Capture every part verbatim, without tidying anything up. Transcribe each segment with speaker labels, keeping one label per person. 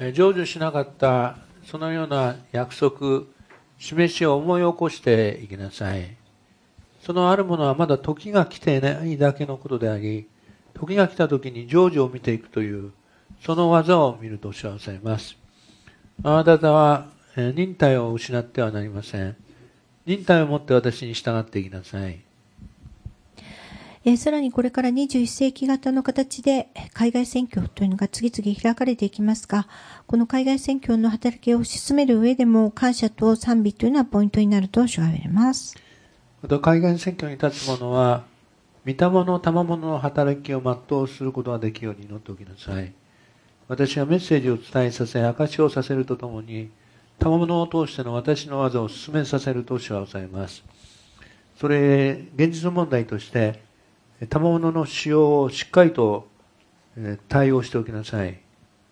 Speaker 1: 成就しなかったそのような約束、示しを思い起こしていきなさい。そのあるものはまだ時が来ていないだけのことであり、時が来た時に成就を見ていくという、その技を見るとしわされます。あなた方は忍耐を失ってはなりません。忍耐をもって私に従っていきなさい。
Speaker 2: えー、さらにこれからにじゅういっ世紀型の形で海外選挙というのが次々開かれていきますが、この海外選挙の働きを推し進める上でも感謝と賛美というのはポイントになると主は言われます。
Speaker 1: また海外選挙に立つ者は、御霊の賜物の働きを全うすることができるように祈っておきなさい。私がメッセージを伝えさせ、証しをさせるとともに、賜物を通しての私の技を進めさせると主は抑えます。それ、現実問題として、賜物の使用をしっかりと対応しておきなさい。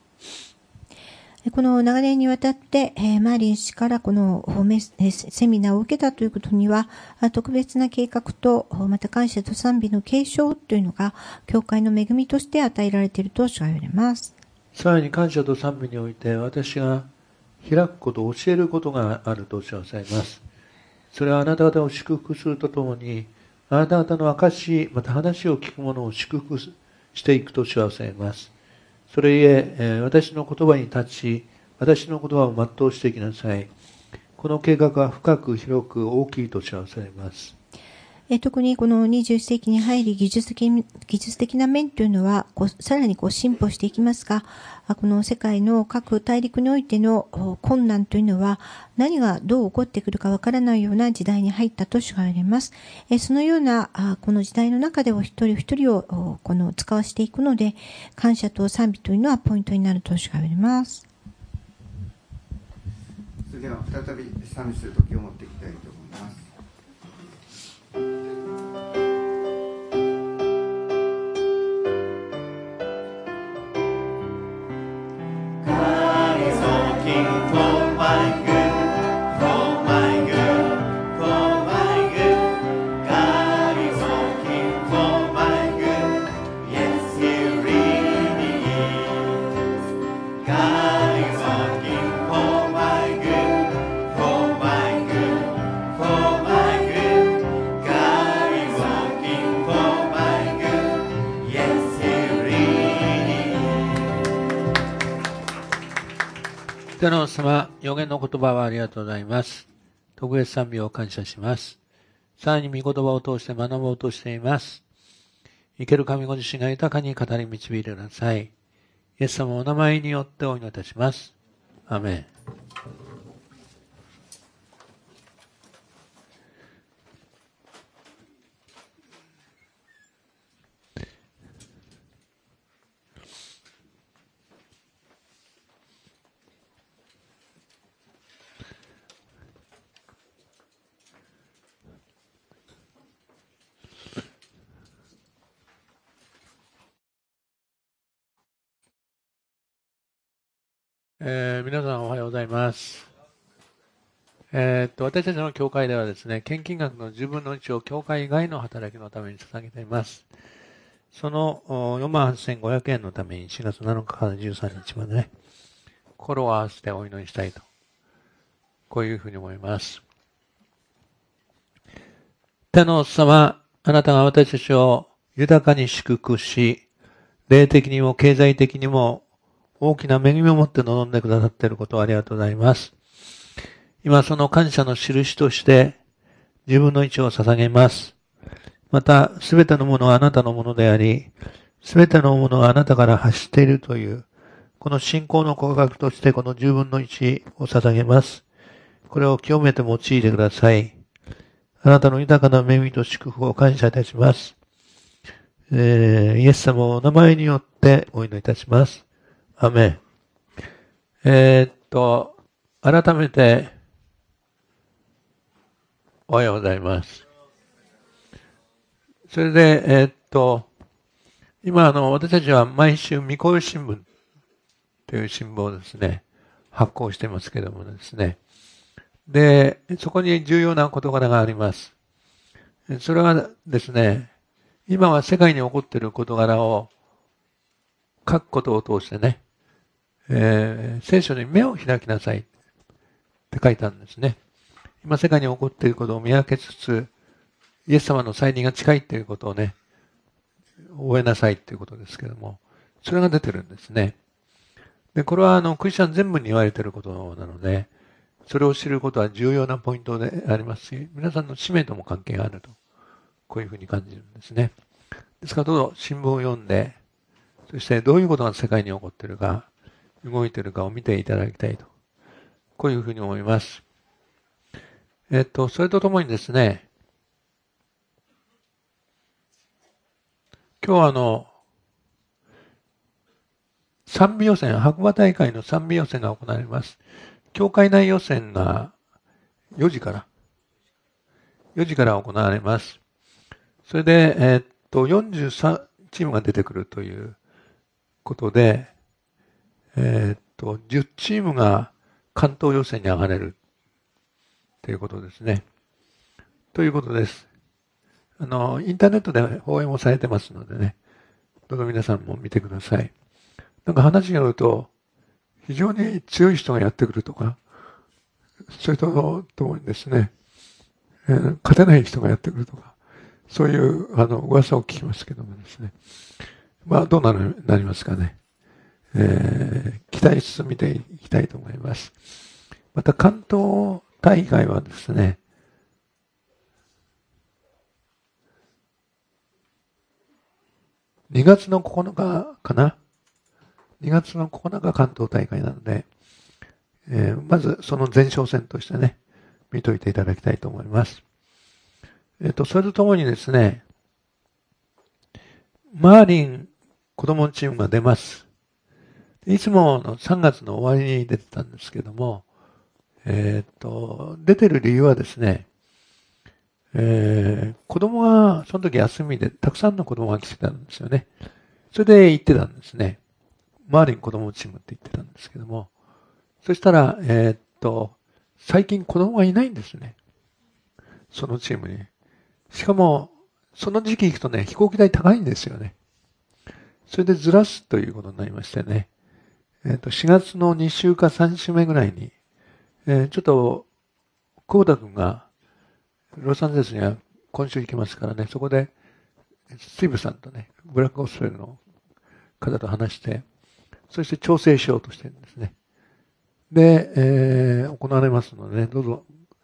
Speaker 2: この長年にわたって、えー、マーリン氏からこのセミナーを受けたということには、特別な計画と、また感謝と賛美の継承というのが、教会の恵みとして与えられていると主は言われます。
Speaker 1: さらに感謝と賛美において、私が開くこと、教えることがあると主は抑えます。それはあなた方を祝福するとともに、あなた方の証、また話を聞く者を祝福していくと主は抑えます。それゆえ、私の言葉に立ち、私の言葉を全うしていきなさい。この計画は深く広く大きいと主は抑えます。
Speaker 2: え特にこのにじゅういっ世紀に入り技術的、技術的な面というのはこうさらにこう進歩していきますが、この世界の各大陸においての困難というのは何がどう起こってくるかわからないような時代に入ったと主が言われます。えそのようなこの時代の中でお一人一人をこの使わせていくので、感謝と賛美というのはポイントになると主が言われます。
Speaker 3: それでは再び賛美する時を持っていきたいと思います。
Speaker 1: 天皇様、予言の言葉はありがとうございます。特別賛美を感謝します。さらに御言葉を通して学ぼうとしています。生ける神ご自身が豊かに語り導いてください。イエス様のお名前によってお祈りいたします。アーメン。えー、皆さんおはようございます。えー、っと私たちの教会ではですね、献金額のじゅうぶんのいちを教会以外の働きのために捧げています。そのよんまんはっせんごひゃくえんのためにしがつなのかからじゅうさんにちまでね、心を合わせてお祈りしたいと、こういうふうに思います。天皇様、あなたが私たちを豊かに祝福し、霊的にも経済的にも大きな恵みを持って望んでくださっていることをありがとうございます。今その感謝の印としてじゅうぶんのいちを捧げます。また、すべてのものはあなたのものであり、すべてのものはあなたから発しているという、この信仰の告白としてこのじゅうぶんのいちを捧げます。これを清めて用いてください。あなたの豊かな恵みと祝福を感謝いたします。えー、イエス様のお名前によってお祈りいたします。アメン。えー、っと、改めて、おはようございます。それで、えー、っと、今、あの、私たちは毎週、御子新聞という新聞をですね、発行していますけれどもですね。で、そこに重要な事柄があります。それはですね、今は世界に起こっている事柄を書くことを通してね、 えー、聖書に目を開きなさいって書いてあるんですね。今世界に起こっていることを見分けつつ、イエス様の再臨が近いということをね、覚えなさいということですけども、それが出てるんですね。で、これはあの、クリスチャン全部に言われていることなので、それを知ることは重要なポイントでありますし、皆さんの使命とも関係があると、こういうふうに感じるんですね。ですからどうぞ新聞を読んで、そしてどういうことが世界に起こっているか、動いているかを見ていただきたいと、こういうふうに思います。えっと、それとともにですね、今日はあの、賛美予選、白馬大会の賛美予選が行われます。教会内予選がよじから、よじから行われます。それで、えー、っと、よんじゅうさんチームが出てくるということで、えー、っと、じゅうチームが関東予選に上がれるということですね。ということです。あの、インターネットで放映もされてますのでね、どうぞ皆さんも見てください。なんか話によると、非常に強い人がやってくるとか、それとともにですね、えー、勝てない人がやってくるとか、そういうあの噂を聞きますけどもですね。まあ、どうなるなりますかね。えー、期待しつつ見ていきたいと思います。また関東大会はですね、にがつのここのかかな。にがつのここのか関東大会なので、えー、まずその前哨戦としてね、見といていただきたいと思います。えっと、それとともにですね、マーリン子供チームが出ます。いつものさんがつの終わりに出てたんですけども、えっと、出てる理由はですね、えー、子供がその時休みでたくさんの子供が来てたんですよね。それで行ってたんですね。マーリン子供チームって言ってたんですけども、そしたら、えー、っと、最近子供がいないんですね。そのチームに。しかも、その時期行くとね、飛行機代高いんですよね。それでずらすということになりましてね。えー、っと、しがつのに週かさん週目ぐらいに、えー、ちょっと、久保田くんが、ロサンゼルスには今週行きますからね、そこで、スティーブさんとね、ブラックゴスペルの方と話して、そして調整しようとしてるんですね。で、えー、行われますのでね、どうぞ、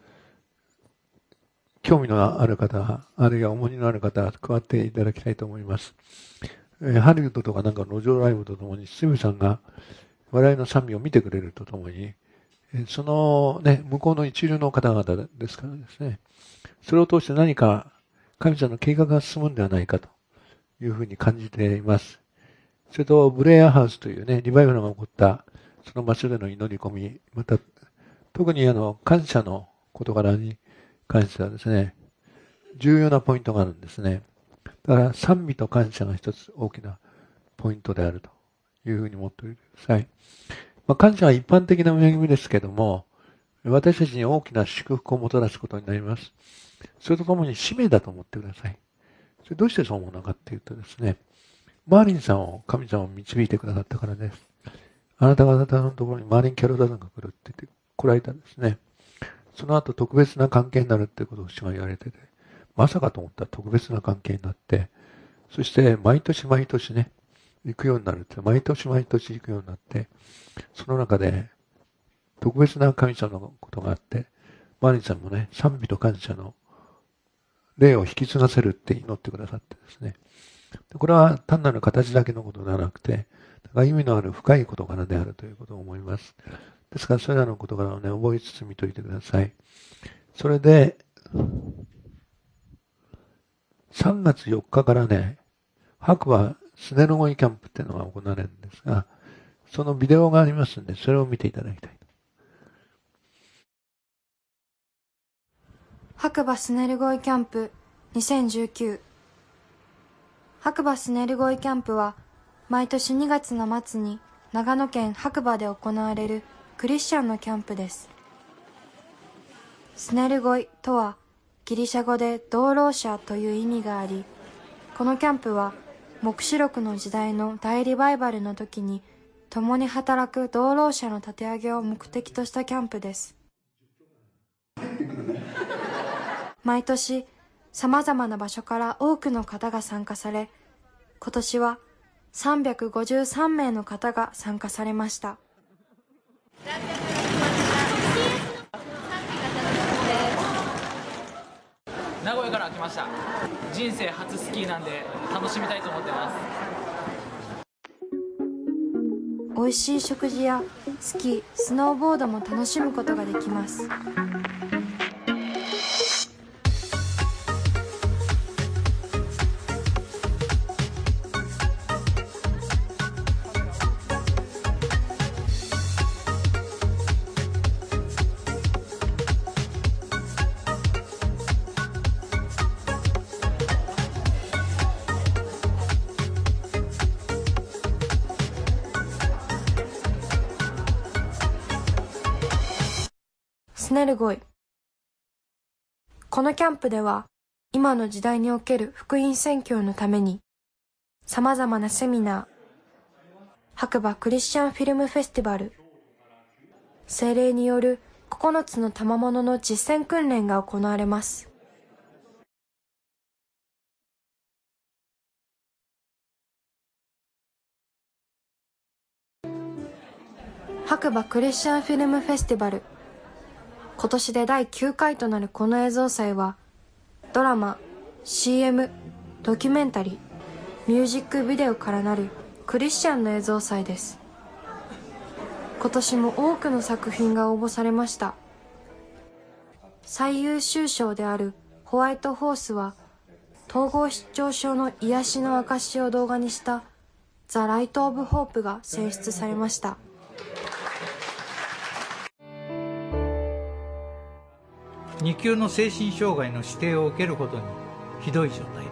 Speaker 1: 興味のある方、あるいは重荷のある方、加わっていただきたいと思います。えー、ハリウッドとかなんか路上ライブとともに、スティーブさんが我々の賛美を見てくれるとともに、そのね、向こうの一流の方々ですからですね、それを通して何か神様の計画が進むんではないかというふうに感じています。それと、ブレアハウスというね、リバイバルが起こったその場所での祈り込み、また、特にあの、感謝の事柄に関してはですね、重要なポイントがあるんですね。だから、賛美と感謝が一つ大きなポイントであるというふうに思っておいてください。まあ、感謝は一般的な恵みですけども、私たちに大きな祝福をもたらすことになります。それとともに使命だと思ってください。それどうしてそう思うのかっていうとですね、マーリンさんを神様を導いてくださったからです。あなた方のところにマーリン・キャロダさんが来るって言って来られたんですね。その後特別な関係になるってことを主が言われてて、まさかと思ったら特別な関係になって、そして毎年毎年ね、行くようになるって、毎年毎年行くようになって、その中で特別な神様のことがあって、マーリンさんもね、賛美と感謝の霊を引き継がせるって祈ってくださってですね。これは単なる形だけのことではなくて、意味のある深い事柄であるということを思います。ですから、それらの事柄をね、覚えつつ見といてください。それで、さんがつよっかからね、白馬スネルゴイキャンプっていうのが行われるんですが、そのビデオがありますので、それを見ていただきたい。
Speaker 4: 白馬スネルゴイキャンプにせんじゅうきゅう。白馬スネルゴイキャンプは毎年にがつの末に長野県白馬で行われるクリスチャンのキャンプです。スネルゴイとはギリシャ語で道路者という意味があり、このキャンプは黙示録の時代の大リバイバルの時に共に働く同労者の立て上げを目的としたキャンプです。毎年、様々な場所から多くの方が参加され、今年はさんびゃくごじゅうさんめいの方が参加されました。
Speaker 5: 名古屋から来ました。人生初スキーなんで楽しみたいと思ってます。
Speaker 4: 美味しい食事やスキー、スノーボードも楽しむことができます。スネルゴイ。このキャンプでは、今の時代における福音宣教のために、様々なセミナー、白馬クリスチャンフィルムフェスティバル、聖霊によるここのつの賜物の実践訓練が行われます。白馬クリスチャンフィルムフェスティバル。今年でだいきゅうかいとなるこの映像祭は、ドラマ、シーエム、ドキュメンタリー、ミュージックビデオからなるクリスチャンの映像祭です。今年も多くの作品が応募されました。最優秀賞であるホワイトホースは、統合失調症の癒しの証を動画にしたザ・ライト・オブ・ホープが選出されました。
Speaker 6: に級の精神障害の指定を受けるほどにひどい状態だ。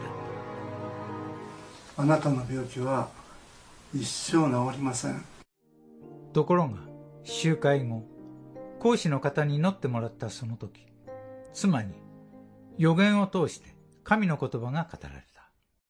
Speaker 7: あなたの病気は一生治りません。
Speaker 6: ところが集会後、講師の方に祈ってもらったその時、妻に予言を通して神の言葉が語られた。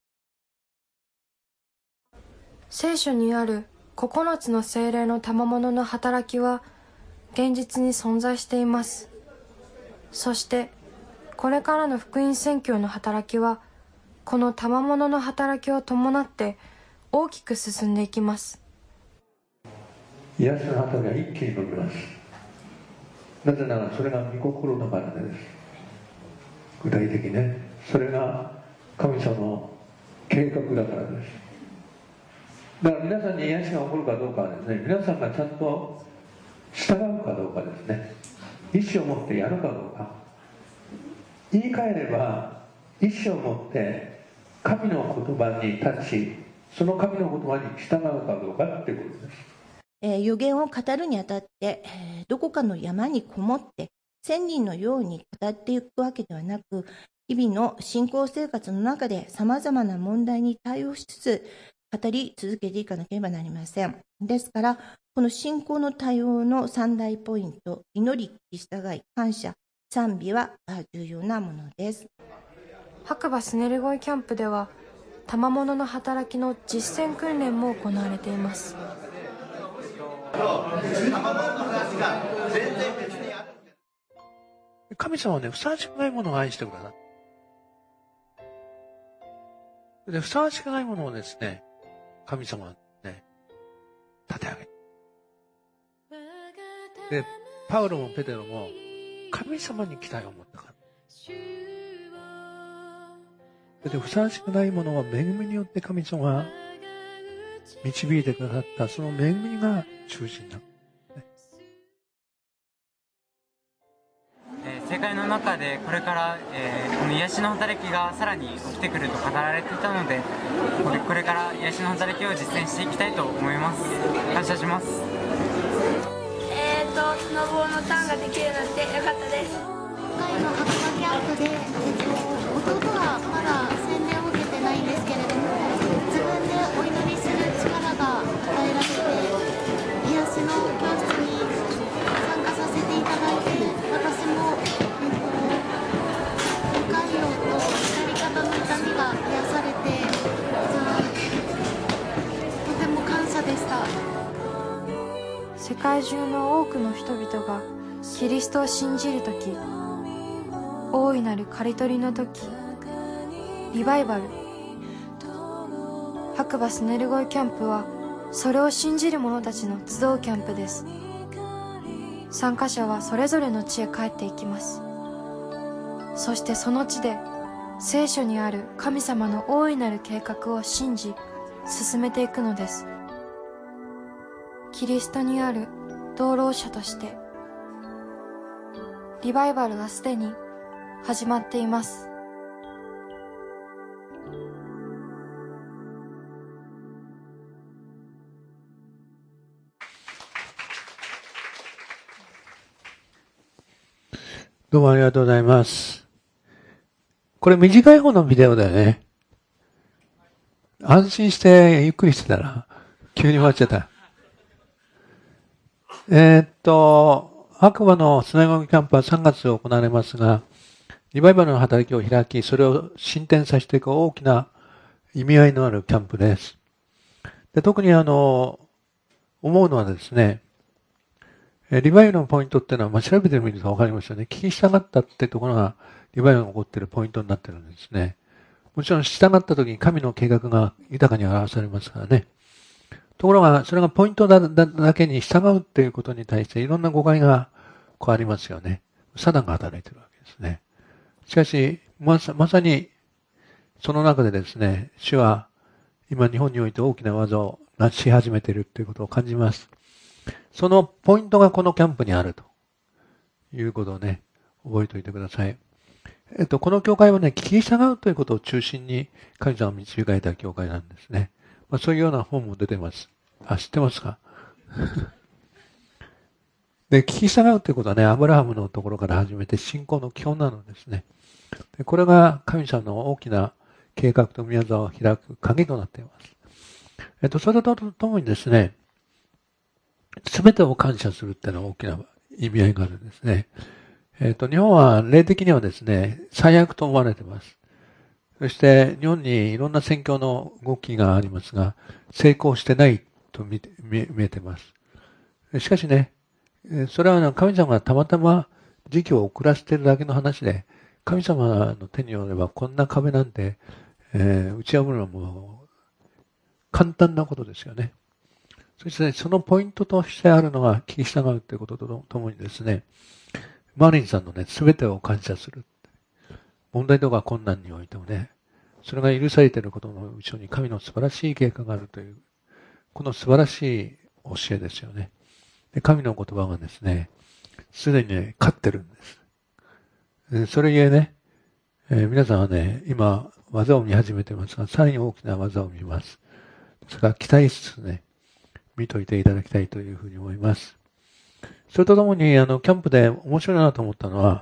Speaker 4: 聖書にあるここのつの聖霊の賜物の働きは現実に存在しています。そしてこれからの福音宣教の働きはこの賜物の働きを伴って大きく進んでいきます。
Speaker 1: 癒しの働きは一気に伸びます。なぜならそれが御心のからです。具体的ね、それが神様の計画だからです。だから皆さんに癒しが起こるかどうかはですね、皆さんがちゃんと従うかどうかですね。意思を持ってやるかどうか。言い換えれば意思を持って神の言葉に立ち、その神の言葉に従うかどうかっていうことです。
Speaker 2: えー、予言を語るにあたって、えー、どこかの山にこもって千人のように語っていくわけではなく、日々の信仰生活の中でさまざまな問題に対応しつつ語り続けていかなければなりません。ですからこの信仰の対応の三大ポイント、祈り、聞き従い、感謝、賛美は重要なものです。
Speaker 4: 白馬スネルゴイキャンプでは賜物の働きの実践訓練も行われています。
Speaker 1: 神様はね、ふさわしくないものを愛してください。で、ふさわしくないものをですね、神様はね、立て上げる。で、パウロもペテロも神様に期待を持ったから。で、ふさわしくないものは恵みによって神様が導いてくださったその恵みが中心だ。
Speaker 5: 世界の中でこれから、えー、この癒しの働きがさらに起きてくると語られていたので、これから癒しの働きを実践していきたいと思います。感謝します。
Speaker 8: えーとスノボーのターンができるなんてよかったです。
Speaker 9: 今回の白馬キャンプで、えっと、弟はまだ洗礼を受けてないんですけれども、自分でお祈りする力が与えられて、癒しの教室に参加させていただいて、私も、えっと、胃潰瘍と左肩の痛みが癒されて、じゃあとても感謝でした。
Speaker 4: 世界中の多くの人々がキリストを信じるとき、大いなる刈り取りのとき、リバイバル、白馬スネルゴイキャンプはそれを信じる者たちの集うキャンプです。参加者はそれぞれの地へ帰っていきます。そしてその地で聖書にある神様の大いなる計画を信じ進めていくのです。キリストにある同労者としてリバイバルはすでに始まっています。
Speaker 1: どうもありがとうございます。これ短い方のビデオだよね。安心してゆっくりしてたら急に終わっちゃった。えー、っと、白馬のスナゴギキャンプはさんがつ行われますが、リバイバルの働きを開き、それを進展させていく大きな意味合いのあるキャンプです。で、特にあの、思うのはですね、リバイバルのポイントっていうのは、まあ、調べてみるとわかりますよね。聞き従ったってところが、リバイバルが起こっているポイントになっているんですね。もちろん従った時に神の計画が豊かに表されますからね。ところが、それがポイント だ, だ, だけに従うっていうことに対していろんな誤解がこうありますよね。サタンが働いているわけですね。しかし、まさ、まさに、その中でですね、主は今日本において大きな技を成し始めているということを感じます。そのポイントがこのキャンプにあるということをね、覚えておいてください。えっと、この教会はね、聞き従うということを中心に神様を導かれた教会なんですね。まあ、そういうような本も出てます。あ、知ってますかで、聞き従うということはね、アブラハムのところから始めて信仰の基本なのですね。で、これが神様の大きな計画と宮沢を開く鍵となっています。えっと、それとともにですね、すべてを感謝するっていうのは大きな意味合いがあるんですね。えっと、日本は霊的にはですね、最悪と思われています。そして、日本にいろんな宣教の動きがありますが、成功してないと見て、見、見えています。しかしね、それは神様がたまたま時期を遅らせているだけの話で、神様の手によればこんな壁なんて、えー、打ち破るのはもう簡単なことですよね。そして、ね、そのポイントとしてあるのが聞き従うということとともにですね、マーリンさんのね、すべてを感謝する。問題とか困難においてもね、それが許されていることの後ろに神の素晴らしい計画があるという、この素晴らしい教えですよね。で、神の言葉がですね、すでにね、勝ってるんです。それゆえね、えー、皆さんはね、今、技を見始めてますが、さらに大きな技を見ます。ですから、期待しつつね、見といていただきたいというふうに思います。それとともに、あの、キャンプで面白いなと思ったのは、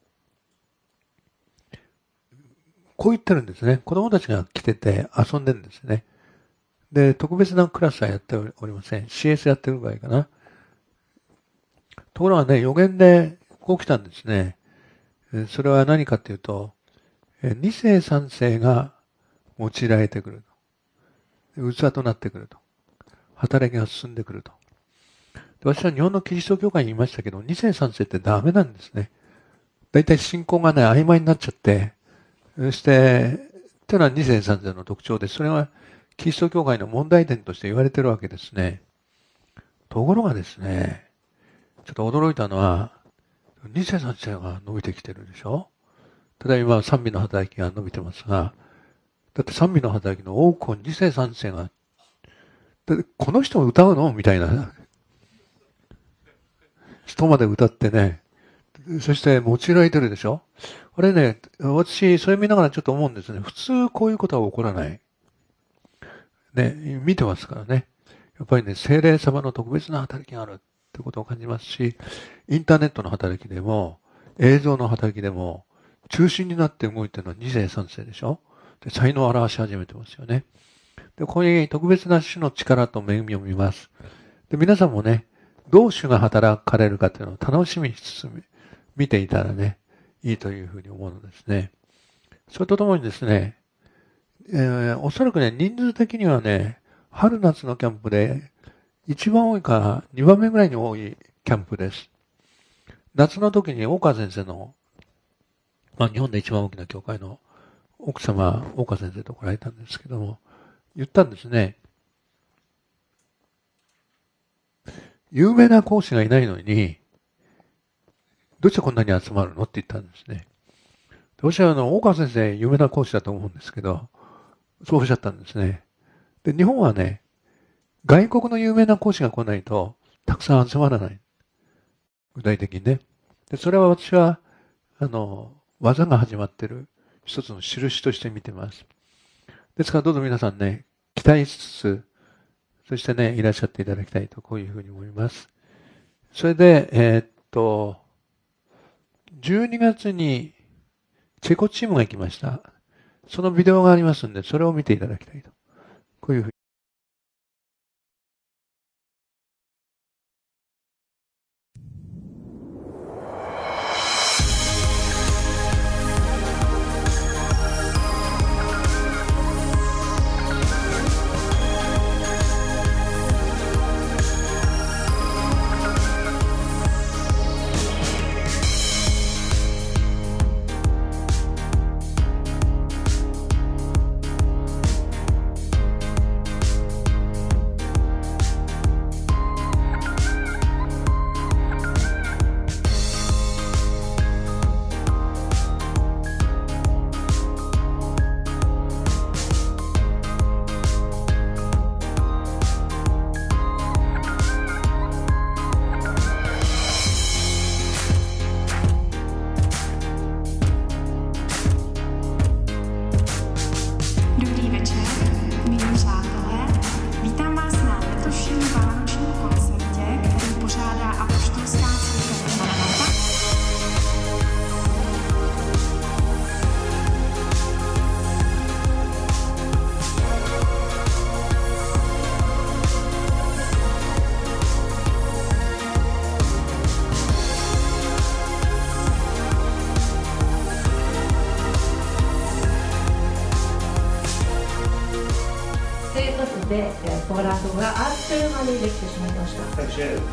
Speaker 1: こう言ってるんですね。子供たちが来てて遊んでるんですね。で、特別なクラスはやっておりません。シーエス やってる場合かな。ところがね、予言でこう来たんですね。それは何かっていうと、二世三世が用いられてくると。器となってくると。働きが進んでくると。私は日本のキリスト教会に言いましたけど、二世三世ってダメなんですね。だいたい信仰がね、曖昧になっちゃって、そして、っていうのは二世三世の特徴で、それはキリスト教会の問題点として言われてるわけですね。ところがですね、ちょっと驚いたのは、二世三世が伸びてきてるでしょ。ただ今賛美の働きが伸びてますが、だって賛美の働きの多くを二世三世が、だってこの人も歌うのみたいな人まで歌ってね、そして用いられてるでしょ。あれね、私、それ見ながらちょっと思うんですね。普通こういうことは起こらない。ね、見てますからね。やっぱりね、聖霊様の特別な働きがあるってことを感じますし、インターネットの働きでも、映像の働きでも、中心になって動いてるのは二世三世でしょ。で、才能を表し始めてますよね。で、ここに特別な種の力と恵みを見ます。で、皆さんもね、どう主が働かれるかっていうのを楽しみにしつつ見ていたらね、いいというふうに思うのですね。それとともにですね、えー、おそらくね、人数的にはね、春夏のキャンプで一番多いかにばんめぐらいに多いキャンプです。夏の時に大川先生の、まあ日本で一番大きな教会の奥様、大川先生と来られたんですけども、言ったんですね。有名な講師がいないのに、どうしてこんなに集まるのって言ったんですね。私はあの、大川先生有名な講師だと思うんですけど、そうおっしゃったんですね。で、日本はね、外国の有名な講師が来ないと、たくさん集まらない。具体的にね。で、それは私は、あの、技が始まっている一つの印として見てます。ですからどうぞ皆さんね、期待しつつ、そしてね、いらっしゃっていただきたいと、こういうふうに思います。それで、えー、っと、じゅうにがつにチェコチームが行きました。そのビデオがありますんで、それを見ていただきたいと。こういうふうに。
Speaker 10: でポーランドがあっという間にできてしまいました。という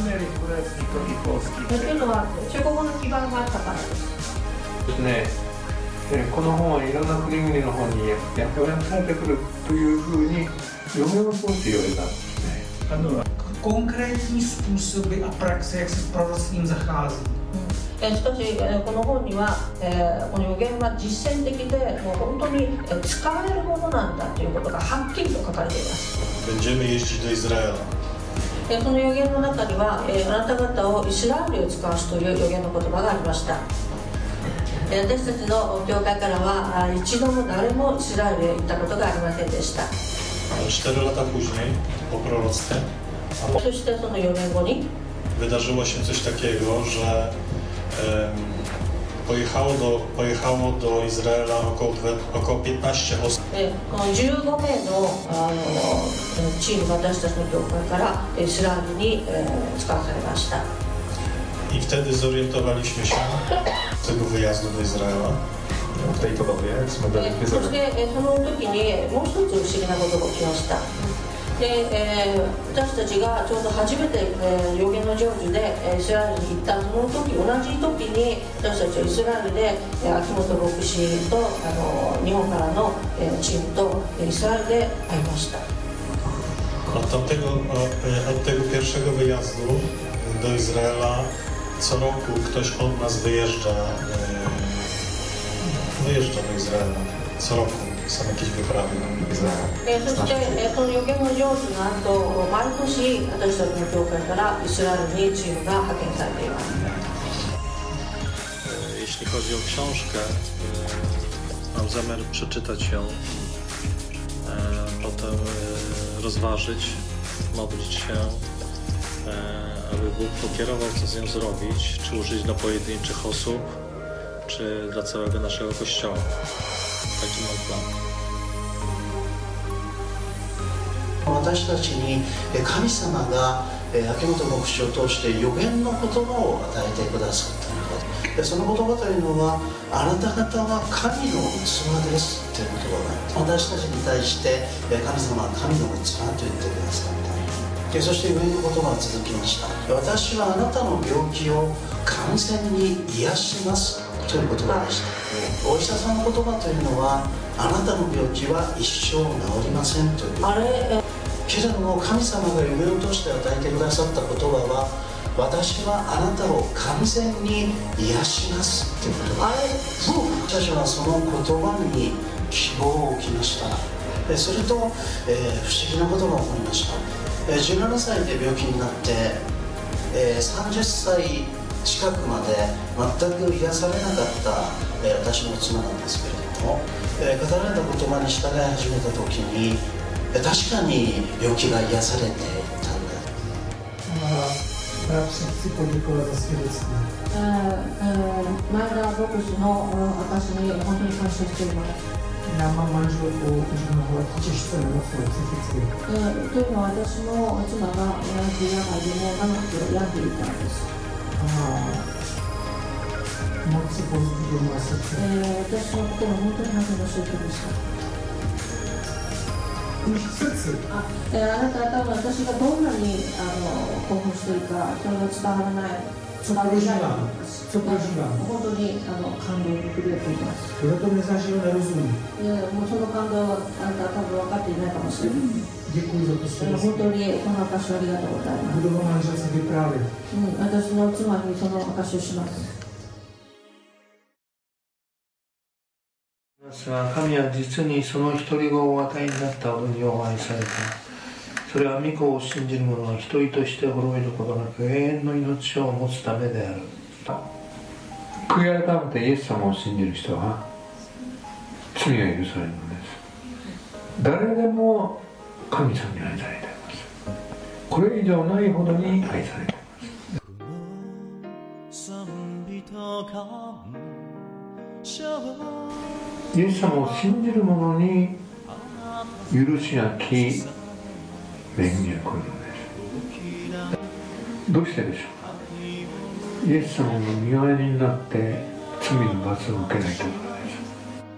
Speaker 10: のは中国語の基盤があったからです。
Speaker 1: ですね、この本はいろんな国々の本に訳されてくるというふうに読めますって言われたんですね。あの
Speaker 11: konkrétní způsoby a praxe, jak se s proroctvím zachází.
Speaker 10: しかしこの本には、えー、この予言は実践的でもう本当に使われるものなんだということがはっきりと書かれています。
Speaker 12: Będziemy jeździć do Izraela.
Speaker 10: その予言の中には、えー、あなた方をイスラエルへ使わすという予言の言葉がありました。私たちの教会からは一度も誰もイスラエルへ行ったことがありませんでした。
Speaker 12: cztery lata później, po proroctwie,
Speaker 10: そしてそのよねんごに
Speaker 12: wydarzyło się coś takiego, że Pojechało do, pojechało do Izraela około, około piętnaście osób.
Speaker 10: じゅうごめいのチーム、私たちの教会からイスラエルに使わされました。
Speaker 12: I wtedy zorientowaliśmy się tego wyjazdu do Izraela.
Speaker 10: W tej podobie,そしてその時にもう一つ不思議なことが起きました。でえー、私たちがちょうど初めて、えー、予言の成就で、えー、イスラエルに行ったその時同じ時に私たちはイスラエルで、えー、秋元牧師とあの日本からの、えー、チームとイスラエルで会いました。
Speaker 12: Od tamtego, od tego pierwszego wyjazdu do Izraela co roku ktoś od nas wyjeżdża, wyjeżdża do Izraela co roku. Są jakieś wyprawy do Izraela.
Speaker 10: そしてその予言の成就の後、毎年私たちの教会からイスラエルにチームが派遣されています。
Speaker 12: Jeśli chodzi o książkę, mam zamiar przeczytać ją, potem rozważyć, modlić się, aby Bóg pokierował, co z nią zrobić, czy użyć dla pojedynczych osób, czy dla całego naszego Kościoła. Taki mam plan.
Speaker 13: 私たちに神様が秋元牧師を通して予言の言葉を与えてくださったので、その言葉というのはあなた方は神の器ですという言葉が私たちに対して神様は神の器と言ってくださった。 そして上の言葉が続きました。私はあなたの病気を完全に癒しますという言葉でした。お医者さんの言葉というのは、あなたの病気は一生治りませんというあれけれども、神様が夢を通して与えてくださった言葉は、私はあなたを完全に癒しますということあれ私たちはその言葉に希望を置きました。すると、えー、不思議なことが起こりました。えー、じゅうななさいで病気になって、えー、さんじゅっさい近くまで全く癒されなかった、えー、私の妻なんですけれども、えー、語られた言葉に従い始めた時に、えー、確かに病気が癒されていたんだ。
Speaker 10: 前田牧師の証に本当に感謝しています。
Speaker 11: Няма мъжове по животическа емоция.
Speaker 10: というのは私の妻が同じ病でも長く病んでいたんです。私の心は本当に励ましていました。あ, えー、あなたは多分私がどんなにあの興奮しているかそれが伝わらない。伝わらない本当にあの感動に触れています。もうその感動はあなたは多分分かっていないかもしれない。本当にこの証をありがとうございます。うん、私の妻にその証をします。
Speaker 1: 神は実にその独り子をお与えになったほどにお愛された。それは御子を信じる者が一人として滅びることなく永遠の命を持つためである。悔い改めてイエス様を信じる人は罪が許されるのです。誰でも神様に愛されています。これ以上ないほどに愛されています。イエス様を信じる者に許しがき恵みが来るのです。どうしてでしょうか。イエス様の身代わりになって罪の罰を受けないということです。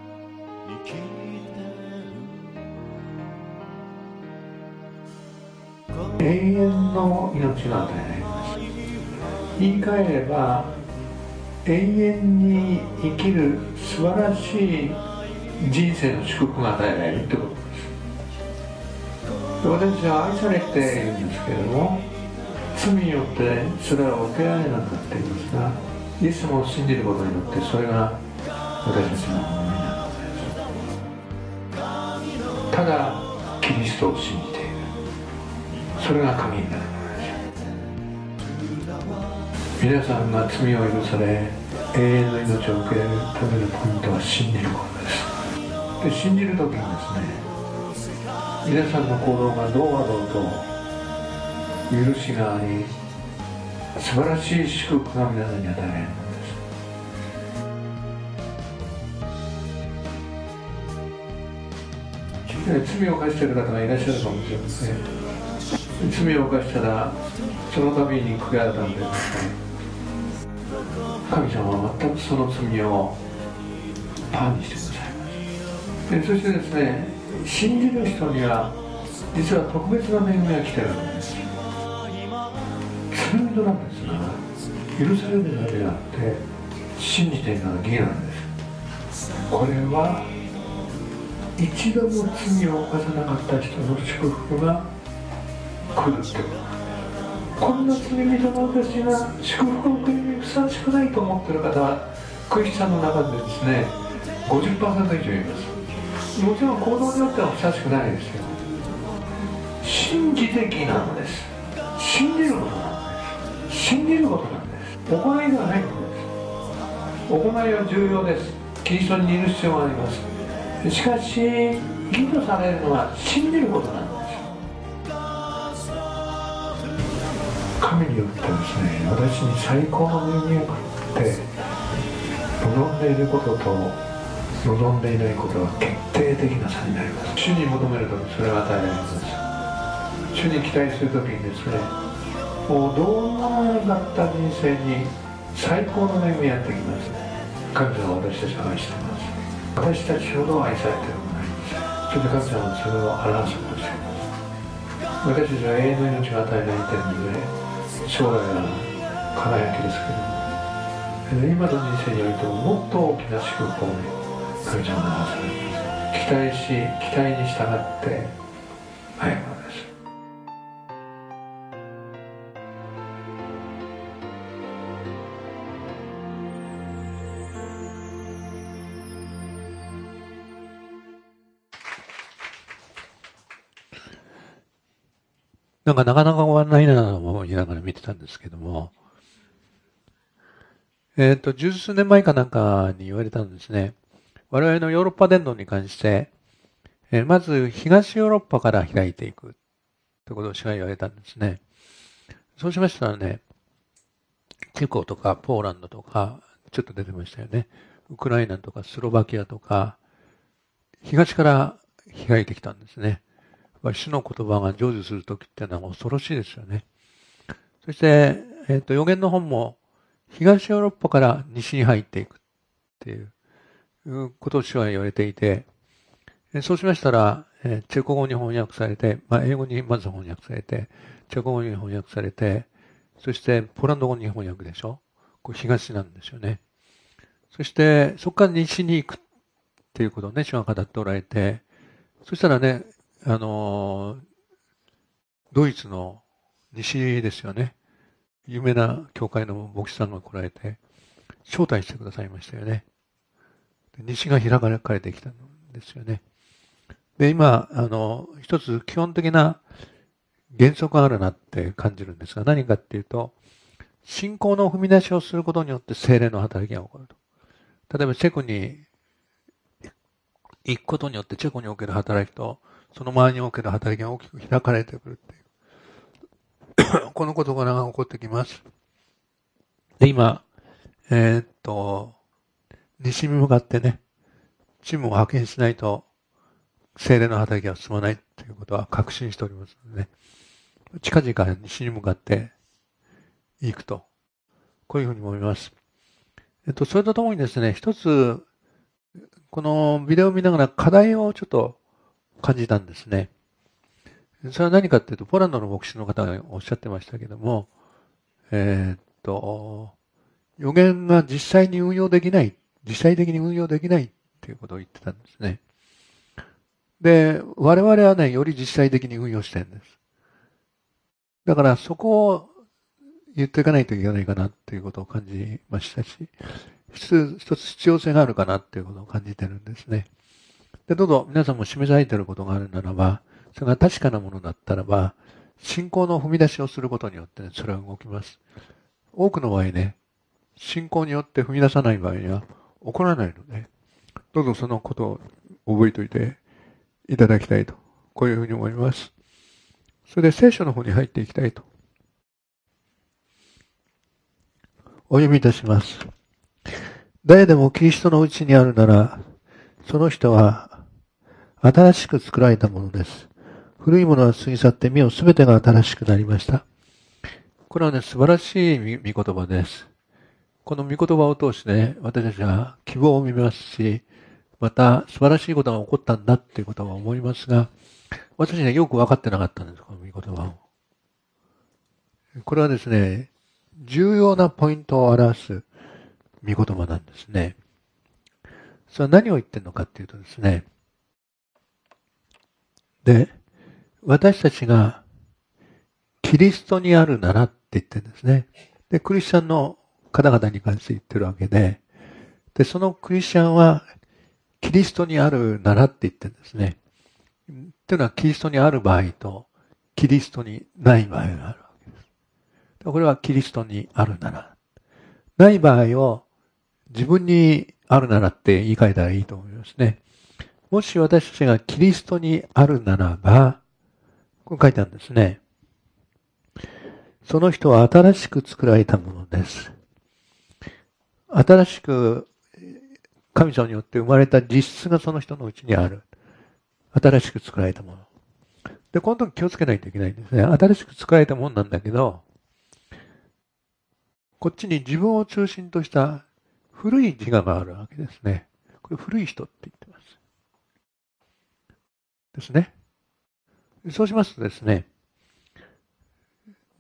Speaker 1: 永遠の命が与えられます。言い換えれば永遠に生きる素晴らしい人生の祝福が与えられるということです。私たちは愛されているんですけれども、罪によってそれは受けられなくなっていますが、イエス様を信じることによってそれが私たちのものになるのです。ただキリストを信じている、それが鍵になるのです。皆さんが罪を許され永遠の命を受けるためのポイントは信じることです。で、信じるときにですね、皆さんの行動がどうあろうと許しがあり、素晴らしい祝福が皆さんに与えられるのです。罪を犯している方がいらっしゃるかもしれません。罪を犯したらその度に悔い改めてください。神様は全くその罪をパーにしてください。でそしてですね、信じる人には実は特別な恵みが来ているんです。罪人なんですが許されるだけであって信じているのは義なんです。これは一度も罪を犯さなかった人の祝福が来るってこと。こんな罪人の私が祝福を受けるにふさわしくないと思っている方はクリスチャンの中でですね ごじゅっパーセント 以上います。もちろん行動によってはふさわしくないですよ。信じて義なのです。信じることなんです。信じることなんです。行いではないことです。行いは重要です。キリストに似る必要があります。しかし義とされるのは信じることなんです。神によってですね、私に最高の恵みが来って望んでいることと望んでいないことは決定的な差になります。主に求めるときそれが与えられます。主に期待するときにですね、もうどうならなかった人生に最高の恵みがやってきます。神様は私たちを愛しています。私たちほど愛されているものないんです。それで神様はそれを表すことをしています。 私たちは永遠の命が与えられているので、将来は輝きですけども、今の人生においてももっと大きな祝福をね、神様がなされます。期待し、期待に従って歩むのです。なんかなかなか終わらないなと思いながら見てたんですけども、えっと、十数年前かなんかに言われたんですね。我々のヨーロッパ伝道に関して、えー、まず東ヨーロッパから開いていくということを主が言われたんですね。そうしましたらね、チェコとかポーランドとか、ちょっと出てましたよね。ウクライナとかスロバキアとか、東から開いてきたんですね。主の言葉が成就するときっていうのは恐ろしいですよね。そして、えっと、予言の本も東ヨーロッパから西に入っていくっていうことを主は言われていて、そうしましたら、チェコ語に翻訳されて、まあ、英語にまず翻訳されて、チェコ語に翻訳されて、そしてポーランド語に翻訳でしょ。これ東なんですよね。そして、そこから西に行くっていうことをね、主が語っておられて、そしたらね、あの、ドイツの西ですよね。有名な教会の牧師さんが来られて、招待してくださいましたよね。西が開かれてきたんですよね。で、今、あの、一つ基本的な原則があるなって感じるんですが、何かっていうと、信仰の踏み出しをすることによって聖霊の働きが起こると。例えばチェコに行くことによってチェコにおける働きと、その周りにおける働きが大きく開かれてくるっていう。この事柄が起こってきます。で、今、えー、っと、西に向かってね、チームを派遣しないと、聖霊の働きが進まないということは確信しておりますのでね。近々西に向かって行くと。こういうふうに思います。えっと、それとともにですね、一つ、このビデオを見ながら課題をちょっと感じたんですね。それは何かっていうと、ポーランドの牧師の方がおっしゃってましたけども、えー、っと、予言が実際に運用できない、実際的に運用できないっていうことを言ってたんですね。で、我々はね、より実際的に運用してるんです。だからそこを言っていかないといけないかなっていうことを感じましたし、一つ、一つ必要性があるかなっていうことを感じてるんですね。で、どうぞ皆さんも示されていることがあるならば、それが確かなものだったらば、信仰の踏み出しをすることによって、ね、それは動きます。多くの場合ね、信仰によって踏み出さない場合には起こらないので、どうぞそのことを覚えておいていただきたいと、こういうふうに思います。それで聖書の方に入っていきたいと。お読みいたします。誰でもキリストのうちにあるなら、その人は新しく作られたものです。古いものは過ぎ去って見よすべてが新しくなりました。これはね、素晴らしい御言葉です。この御言葉を通してね、私たちは希望を見ますし、また素晴らしいことが起こったんだっていうことは思いますが、私ね、よく分かってなかったんです、この御言葉を。これはですね、重要なポイントを表す御言葉なんですね。それは何を言ってるのかっていうとですね、で、私たちがキリストにあるならって言ってるんですね。で、クリスチャンの方々に関して言ってるわけで、で、そのクリスチャンはキリストにあるならって言ってるんですね。っていうのはキリストにある場合とキリストにない場合があるわけです。これはキリストにあるなら。ない場合を自分にあるならって言い換えたらいいと思いますね。もし私たちがキリストにあるならば、こう書いてあるんですね。その人は新しく作られたものです。新しく神様によって生まれた実質がその人のうちにある。新しく作られたもの。で、この時気をつけないといけないんですね。新しく作られたものなんだけど、こっちに自分を中心とした古い自我があるわけですね。これ古い人って言ってます。ですね。そうしますとですね、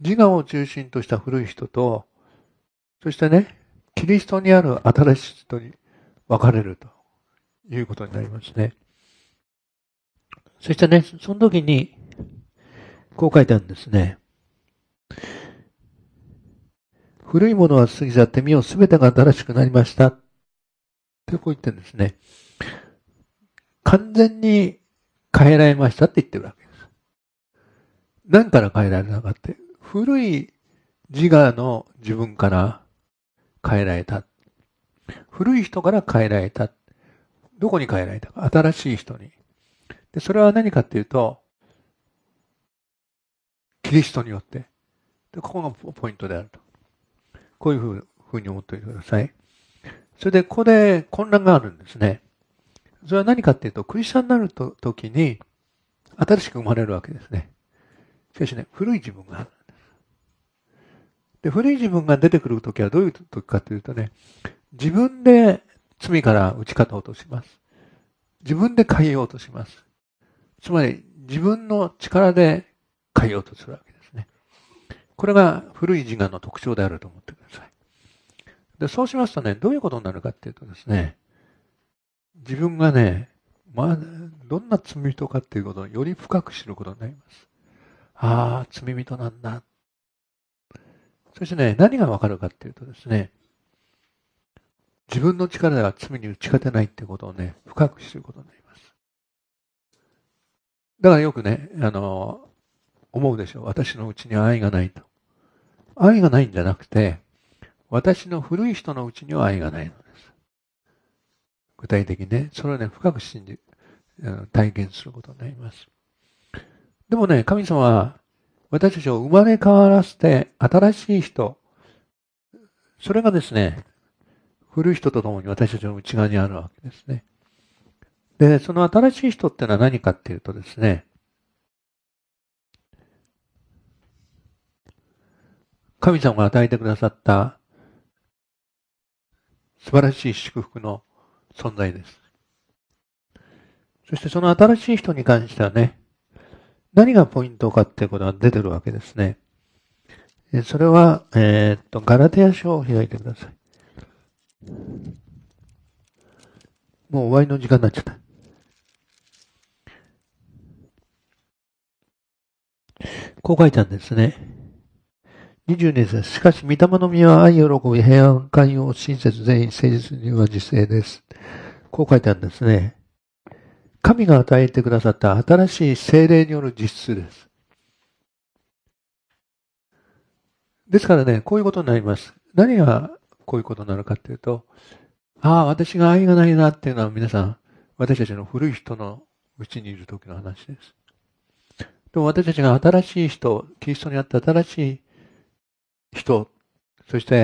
Speaker 1: 自我を中心とした古い人と、そしてね、キリストにある新しい人に分かれるということになりますね。そしてね、その時に、こう書いてあるんですね。古いものは過ぎ去って身をすべてが新しくなりました。ってこう言ってるんですね。完全に変えられましたって言ってるわけです。何から変えられたかって、古い自我の自分から変えられた。古い人から変えられた。どこに変えられたか。新しい人に。で、それは何かっていうと、キリストによって。で、ここがポイントであると。こういうふうに思っておいてください。それで、ここで混乱があるんですね。それは何かっていうと、クリスチャンになると時に、新しく生まれるわけですね。しかしね、古い自分があるんです。で、古い自分が出てくる時はどういう時かというとね、自分で罪から打ち勝とうとします。自分で変えようとします。つまり、自分の力で変えようとするわけですね。これが古い自我の特徴であると思ってください。で、そうしますとね、どういうことになるかっていうとですね、自分がね、まあ、どんな罪人かっていうことをより深く知ることになります。ああ、罪人なんだ。そしてね、何がわかるかっていうとですね、自分の力では罪に打ち勝てないっていうことをね、深く知ることになります。だからよくね、あの、思うでしょう。私のうちには愛がないと。愛がないんじゃなくて、私の古い人のうちには愛がないのです。具体的にね、それをね、深く信じ、体験することになります。でもね、神様は、私たちを生まれ変わらせて、新しい人、それがですね、古い人とともに私たちの内側にあるわけですね。で、その新しい人ってのは何かっていうとですね、神様が与えてくださった素晴らしい祝福の存在です。そしてその新しい人に関してはね、何がポイントかっていうことが出てるわけですね。それは、えー、っと、ガラテヤ書を開いてください。もう終わりの時間になっちゃった。こう書いてあるんですね。にじゅうに節。しかし、御霊の実は愛、喜び、平安、寛容、親切、善意、誠実には自制です。こう書いてあるんですね。神が与えてくださった新しい聖霊による実質です。ですからね、こういうことになります。何がこういうことになるかっていうと、ああ、私が愛がないなっていうのは皆さん、私たちの古い人のうちにいる時の話です。でも私たちが新しい人、キリストにあった新しい人、そして、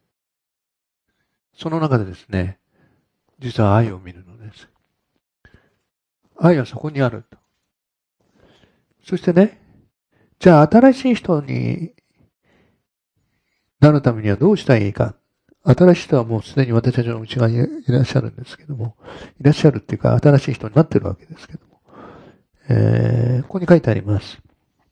Speaker 1: その中でですね、実は愛を見るのです。愛はそこにあると。そしてね、じゃあ新しい人になるためにはどうしたらいいか。新しい人はもうすでに私たちの内側にいらっしゃるんですけども、いらっしゃるっていうか新しい人になってるわけですけども、えー、ここに書いてあります。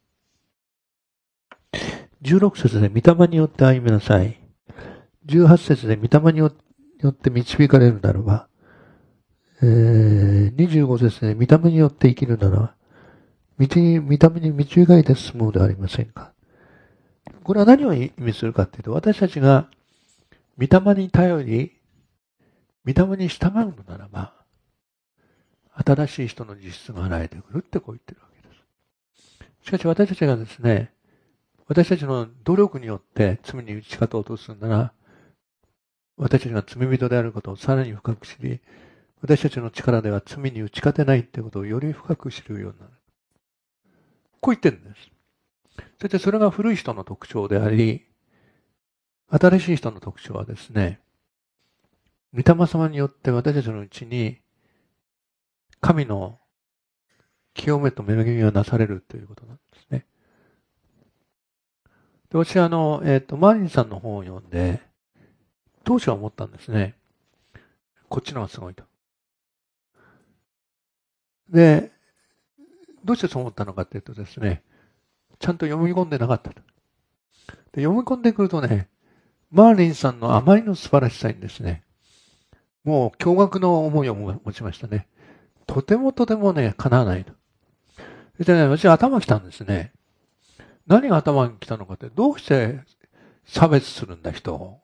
Speaker 1: じゅうろく節で御霊によって歩みなさい。じゅうはち節で御霊によって導かれるならば、えー、にじゅうご節で御霊によって生きるなら、道に、御霊に導かれて進むのではありませんか。これは何を意味するかというと、私たちが御霊に頼り、御霊に従うのならば、新しい人の実質が現れてくるってこう言ってるわけです。しかし私たちがですね、私たちの努力によって罪に打ち勝とうとするなら、私たちが罪人であることをさらに深く知り、私たちの力では罪に打ち勝てないってことをより深く知るようになる。こう言ってるんです。そしてそれが古い人の特徴であり、新しい人の特徴はですね、御霊様によって私たちのうちに神の清めと恵みがなされるということなんですね。で私はあの、えっと、マーリンさんの本を読んで、当初は思ったんですね。こっちの方がすごいと。で、どうしてそう思ったのかというとですね、ちゃんと読み込んでなかったと。 で読み込んでくるとね、マーリンさんのあまりの素晴らしさにですね、もう驚愕の思いを持ちましたね。とてもとてもね、叶わないと。そしてね、私頭きたんですね。何が頭に来たのかって、どうして差別するんだ、人を。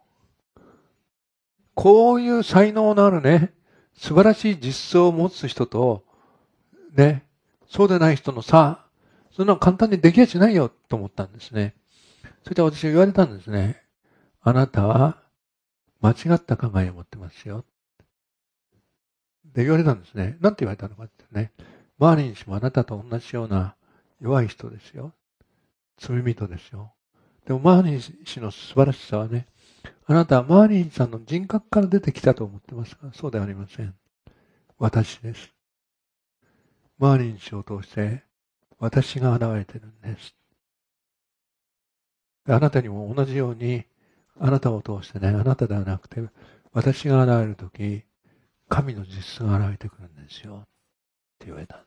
Speaker 1: こういう才能のあるね、素晴らしい実相を持つ人と、ね、そうでない人の差、そんなの簡単にできやしないよと思ったんですね。そして私は言われたんですね。あなたは間違った考えを持ってますよ。で言われたんですね。なんて言われたのかってね。マーリン氏もあなたと同じような弱い人ですよ。罪人ですよ。でもマーリン氏の素晴らしさはね、あなたはマーリンさんの人格から出てきたと思ってますか？そうではありません。私です。マーリン氏を通して私が現れてるんです。あなたにも同じように、あなたを通してね、あなたではなくて、私が現れるとき、神の実質が現れてくるんですよ。って言われた。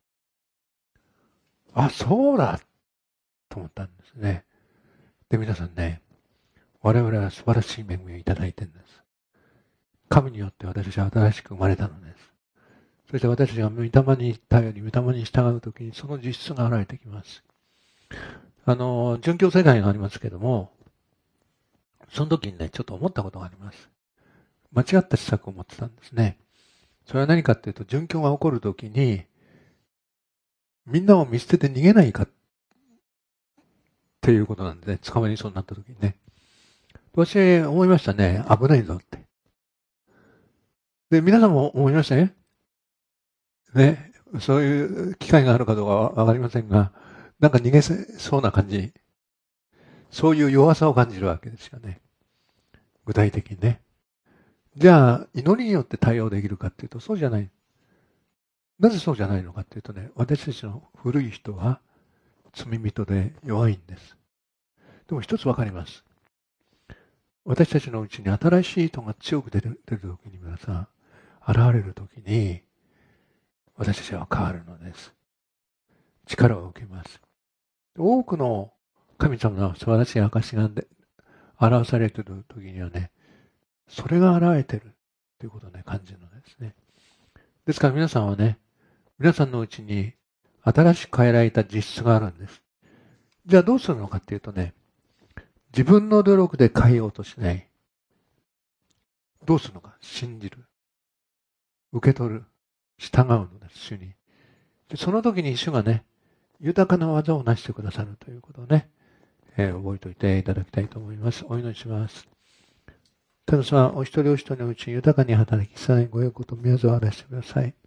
Speaker 1: あ、そうだと思ったんですね。で、皆さんね、我々は素晴らしい恵みをいただいてるんです。神によって私は新しく生まれたのです。そして私が御霊に頼り、御霊に従うときにその実質が現れてきます。あの、殉教世代がありますけども、その時にね、ちょっと思ったことがあります。間違った施策を持ってたんですね。それは何かっていうと、殉教が起こるときに、みんなを見捨てて逃げないかっていうことなんでね、捕まりそうになったときにね。私、思いましたね。危ないぞって。で、皆さんも思いましたね。ね。そういう機会があるかどうかはわかりませんが、なんか逃げそうな感じ。そういう弱さを感じるわけですよね。具体的にね。じゃあ、祈りによって対応できるかっていうと、そうじゃない。なぜそうじゃないのかっていうとね、私たちの古い人は罪人で弱いんです。でも一つわかります。私たちのうちに新しい人が強く出る、出るときに皆さん、現れるときに、私たちは変わるのです。力を受けます。多くの神様の素晴らしい証が表されているときにはね、それが現れているということをね、感じるのですね。ですから皆さんはね、皆さんのうちに新しく変えられた実質があるんです。じゃあどうするのかっていうとね、自分の努力で変えようとしない。どうするのか、信じる。受け取る。従うのです、主に。でその時に主がね、豊かな技を成してくださるということをね、えー、覚えておいていただきたいと思います。お祈りします。天の様、お一人お一人のうちに豊かに働き、さらにご欲と宮沢を荒らしてください。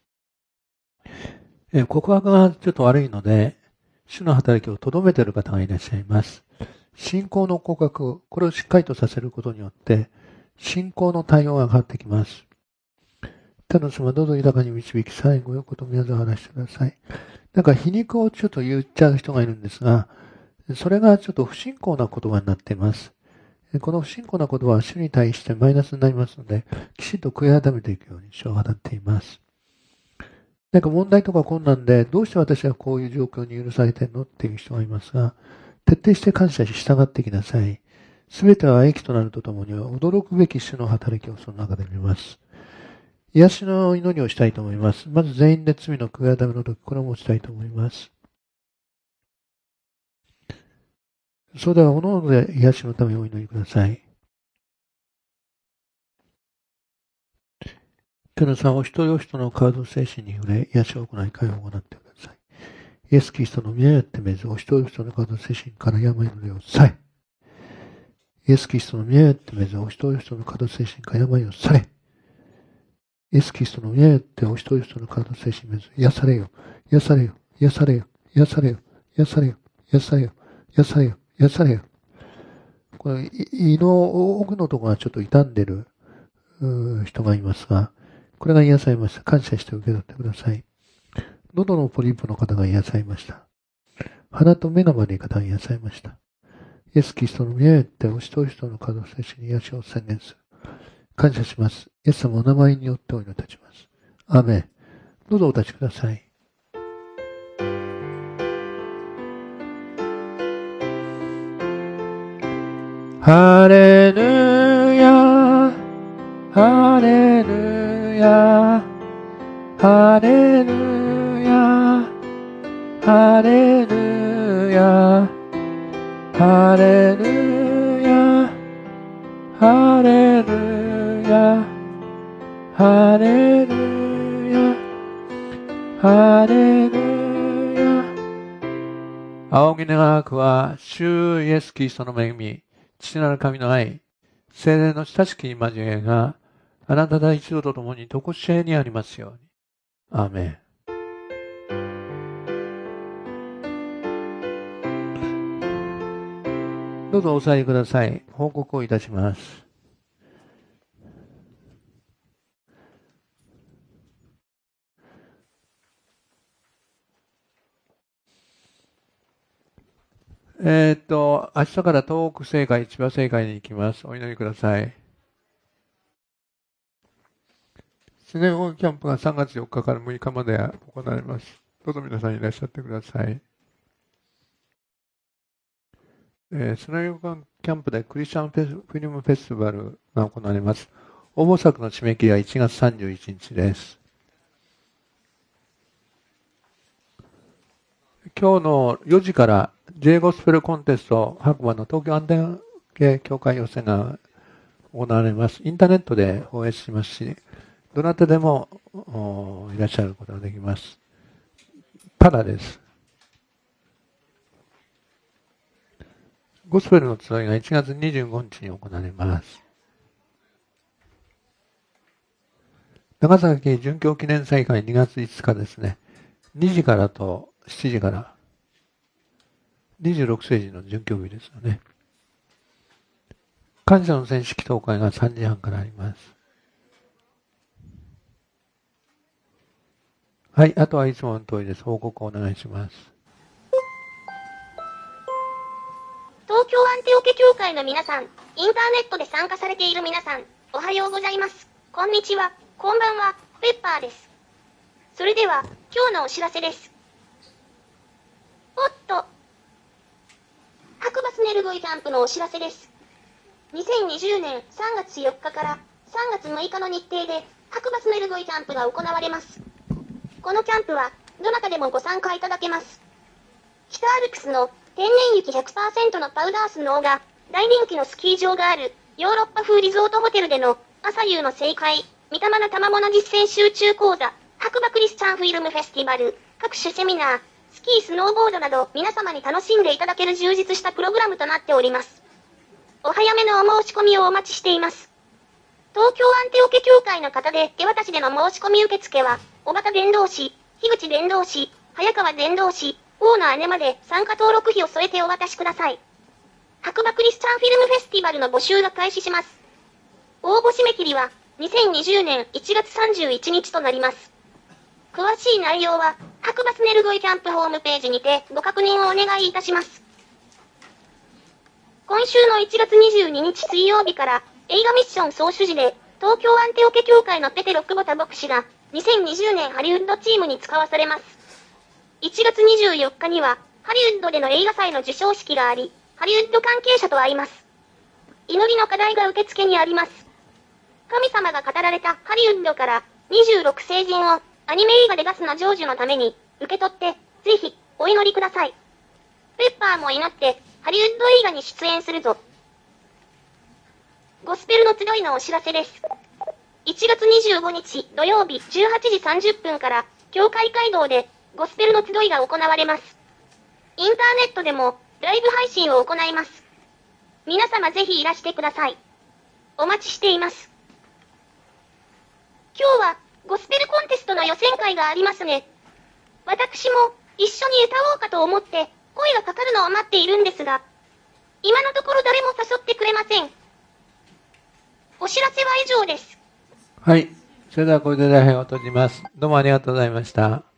Speaker 1: えー、告白がちょっと悪いので、主の働きを留めている方がいらっしゃいます。信仰の告白、これをしっかりとさせることによって、信仰の対応が変わってきます。天の様、どうぞ豊かに導き、さらにご欲と宮沢を荒らしてください。なんか皮肉をちょっと言っちゃう人がいるんですが、それがちょっと不信仰な言葉になっています。この不信仰な言葉は主に対してマイナスになりますので、きちっと悔い改めていくように主は語っています。なんか問題とか困難で、どうして私はこういう状況に許されてるのっていう人がいますが、徹底して感謝し従ってきなさい。すべては益となるとともに驚くべき主の働きをその中で見ます。癒しの祈りをしたいと思います。まず全員で罪の悔い改めの時、これを持ちたいと思います。それでは、おのおので癒しのためにお祈りください。天のさん、お一人お一人の体と精神に触れ、癒しを行い、解放を行ってください。イエス・キリストの宮にあってめず、お一人お一人の体と精神から病の霊を去れ。イエス・キリストの宮にあってめず、お一人お一人の体と精神から病を去れ。イエス・キリストの宮にあってお一人お一人の体と精神めず、癒されよ、癒されよ、癒されよ、癒されよ、癒されよ、癒されよ、癒されよ、癒されよ。これ、胃の奥のところがちょっと傷んでる人がいますが、これが癒されました。感謝して受け取ってください。喉のポリープの方が癒されました。鼻と目が悪い方が癒されました。イエス・キリストの宮にあってお一人お一人の体と精神に癒しを宣言する。感謝します。イエス様のお名前によってお祈りいたします。アーメン。どうぞお立ちください。 ハレルヤハレルヤハレルヤハレルヤハレルヤハレルヤハレルヤハレルヤ。仰ぎ願くは主イエスキリストの恵み、父なる神の愛、聖霊の親しき交わりがあなたと一同と共に常しえにありますように。アーメン。どうぞお座りください。報告をいたします。えっと、明日から東北聖会、千葉聖会に行きます。お祈りください。シネゴンキャンプがさんがつよっかからむいかまで行われます。どうぞ皆さんいらっしゃってください。えー、シネゴンキャンプでクリスチャンフィルムフェスティバルが行われます。応募作の締め切りはいちがつさんじゅういちにちです。今日のよじから J ゴスペルコンテスト白馬の東京安全系協会予選が行われます。インターネットで放映しますし、どなたでもいらっしゃることができます。ただです。ゴスペルの集いがいちがつにじゅうごにちに行われます。長崎殉教記念祭会にがついつかですね。にじからとしちじから、にじゅうろくせいじの殉教日ですよね。感謝の選手祈祷会がさんじはんからあります。はい、あとはいつもの通りです。報告をお願いします。
Speaker 14: 東京アンテオケ教会の皆さん、インターネットで参加されている皆さん、おはようございます。こんにちは、こんばんは、ペッパーです。それでは、今日のお知らせです。おっと、白馬スネルゴイキャンプのお知らせです。にせんにじゅうねんさんがつよっかからさんがつむいかの日程で白馬スネルゴイキャンプが行われます。このキャンプはどなたでもご参加いただけます。北アルプスの天然雪 ひゃくパーセント のパウダースノーが大人気のスキー場があるヨーロッパ風リゾートホテルでの朝夕の正解、御霊の賜物実践集中講座、白馬クリスチャンフィルムフェスティバル、各種セミナー、スキースノーボードなど皆様に楽しんでいただける充実したプログラムとなっております。お早めのお申し込みをお待ちしています。東京アンテオケ協会の方で手渡しでの申し込み受付は、小畑伝道師、樋口伝道師、早川伝道師、大野姉まで参加登録費を添えてお渡しください。白馬クリスチャンフィルムフェスティバルの募集が開始します。応募締め切りはにせんにじゅうねんいちがつさんじゅういちにちとなります。詳しい内容は白馬スネルゴイキャンプホームページにてご確認をお願いいたします。今週のいちがつにじゅうににち水曜日から映画ミッション総主事で東京アンテオケ協会のペテロ久保田牧師がにせんにじゅうねんハリウッドチームに使わされます。いちがつにじゅうよっかにはハリウッドでの映画祭の授賞式があり、ハリウッド関係者と会います。祈りの課題が受付にあります。神様が語られたハリウッドからにじゅうろくせいじんをアニメ映画でガスの成就のために受け取って、ぜひお祈りください。ペッパーも祈ってハリウッド映画に出演するぞ。ゴスペルの集いのお知らせです。いちがつにじゅうごにち土曜日じゅうはちじさんじゅっぷんから教会会堂でゴスペルの集いが行われます。インターネットでもライブ配信を行います。皆様ぜひいらしてください。お待ちしています。今日はゴスペルコンテストの予選会がありますね。私も一緒に歌おうかと思って声がかかるのを待っているんですが、今のところ誰も誘ってくれません。お知らせは以上です。
Speaker 1: はい。それではこれで礼拝を閉じます。どうもありがとうございました。